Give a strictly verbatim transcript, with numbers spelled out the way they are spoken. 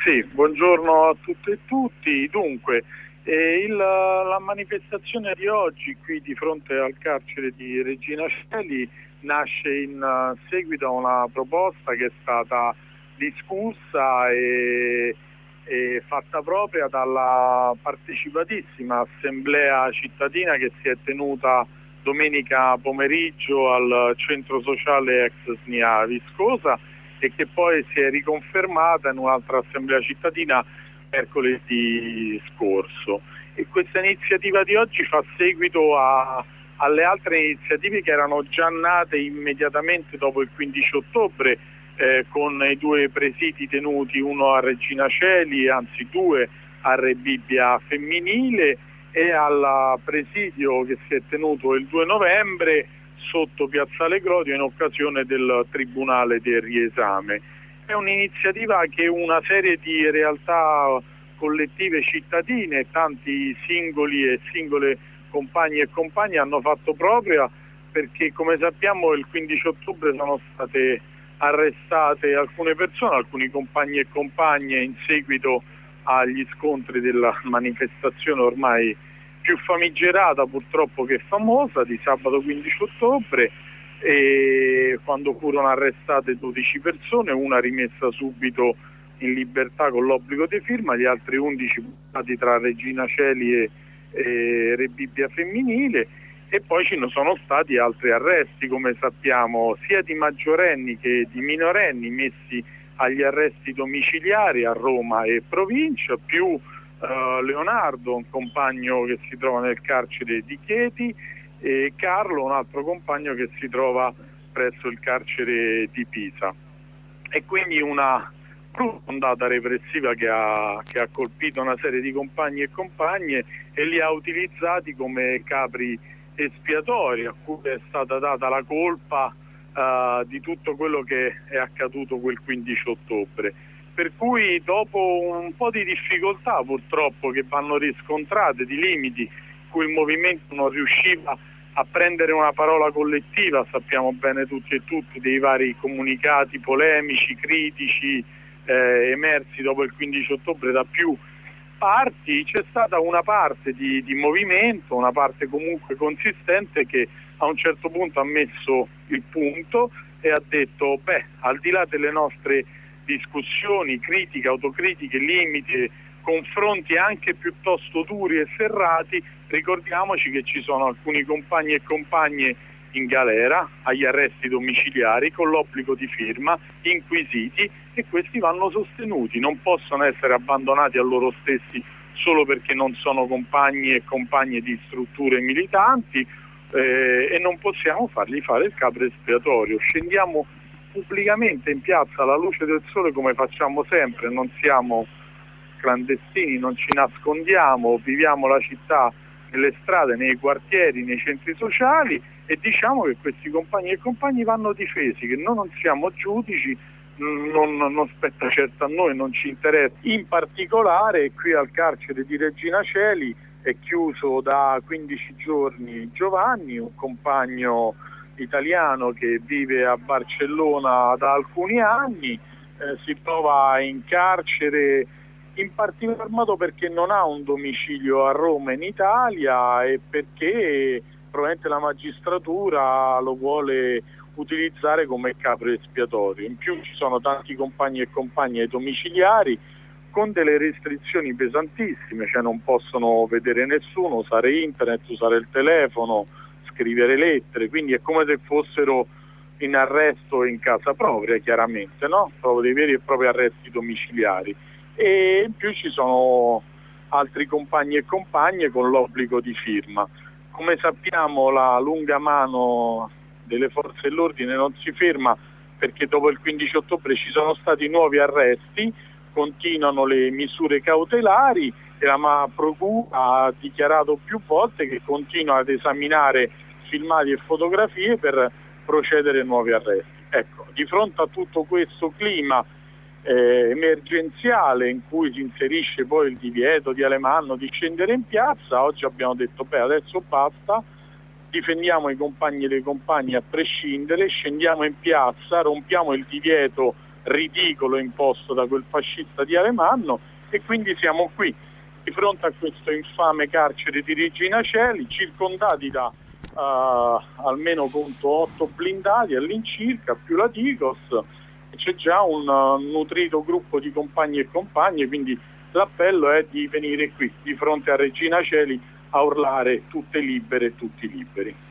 Sì, buongiorno a tutte e tutti. Dunque, eh, il- la manifestazione di oggi qui di fronte al carcere di Regina Coeli nasce in eh, seguito a una proposta che è stata discussa e, e fatta propria dalla partecipatissima assemblea cittadina che si è tenuta domenica pomeriggio al centro sociale ex S N I A Viscosa e che poi si è riconfermata in un'altra assemblea cittadina mercoledì scorso. E questa iniziativa di oggi fa seguito a, alle altre iniziative che erano già nate immediatamente dopo il quindici ottobre eh, con i due presidi tenuti, uno a Regina Coeli, anzi due a Re Bibbia Femminile, e al presidio che si è tenuto il due novembre sotto Piazzale Grodio in occasione del Tribunale del Riesame. È un'iniziativa che una serie di realtà collettive cittadine, tanti singoli e singole compagni e compagni hanno fatto propria, perché come sappiamo il quindici ottobre sono state arrestate alcune persone, alcuni compagni e compagne in seguito agli scontri della manifestazione ormai più famigerata purtroppo che famosa di sabato quindici ottobre, e quando furono arrestate dodici persone, una rimessa subito in libertà con l'obbligo di firma, gli altri undici buttati tra Regina Coeli e, e Re Bibbia Femminile, e poi ci sono stati altri arresti, come sappiamo, sia di maggiorenni che di minorenni messi agli arresti domiciliari a Roma e provincia, più Uh, Leonardo, un compagno che si trova nel carcere di Chieti, e Carlo, un altro compagno che si trova presso il carcere di Pisa. E quindi una ondata repressiva che ha, che ha colpito una serie di compagni e compagne e li ha utilizzati come capri espiatori, a cui è stata data la colpa uh, di tutto quello che è accaduto quel quindici ottobre. Per cui dopo un po' di difficoltà purtroppo che vanno riscontrate, di limiti, cui il movimento non riusciva a prendere una parola collettiva, sappiamo bene tutti e tutti dei vari comunicati polemici, critici, eh, emersi dopo il quindici ottobre da più parti, c'è stata una parte di, di movimento, una parte comunque consistente che a un certo punto ha messo il punto e ha detto, beh, al di là delle nostre discussioni, critiche, autocritiche, limiti, confronti anche piuttosto duri e serrati, ricordiamoci che ci sono alcuni compagni e compagne in galera, agli arresti domiciliari, con l'obbligo di firma, inquisiti, e questi vanno sostenuti, non possono essere abbandonati a loro stessi solo perché non sono compagni e compagne di strutture militanti, eh, e non possiamo fargli fare il capro espiatorio. Scendiamo pubblicamente in piazza alla luce del sole come facciamo sempre, non siamo clandestini, non ci nascondiamo, viviamo la città nelle strade, nei quartieri, nei centri sociali, e diciamo che questi compagni e compagni vanno difesi, che noi non siamo giudici, non, non spetta certo a noi, non ci interessa. In particolare qui al carcere di Regina Coeli è chiuso da quindici giorni Giovanni, un compagno italiano che vive a Barcellona da alcuni anni, eh, si trova in carcere in particolar modo perché non ha un domicilio a Roma in Italia e perché probabilmente la magistratura lo vuole utilizzare come capro espiatorio. In più ci sono tanti compagni e compagne domiciliari con delle restrizioni pesantissime, cioè non possono vedere nessuno, usare internet, usare il telefono, scrivere lettere, quindi è come se fossero in arresto in casa propria, chiaramente, no? Proprio dei veri e propri arresti domiciliari. E in più ci sono altri compagni e compagne con l'obbligo di firma. Come sappiamo la lunga mano delle forze dell'ordine non si ferma, perché dopo il quindici ottobre ci sono stati nuovi arresti, continuano le misure cautelari e la Procura ha dichiarato più volte che continua ad esaminare filmati e fotografie per procedere a nuovi arresti. Ecco, di fronte a tutto questo clima eh, emergenziale in cui si inserisce poi il divieto di Alemanno di scendere in piazza, oggi abbiamo detto beh adesso basta, difendiamo i compagni e le compagne a prescindere, scendiamo in piazza, rompiamo il divieto ridicolo imposto da quel fascista di Alemanno, e quindi siamo qui di fronte a questo infame carcere di Regina Coeli, circondati da uh, almeno conto otto blindati all'incirca, più la Digos, e c'è già un uh, nutrito gruppo di compagni e compagne, quindi l'appello è di venire qui di fronte a Regina Coeli a urlare tutte libere e tutti liberi.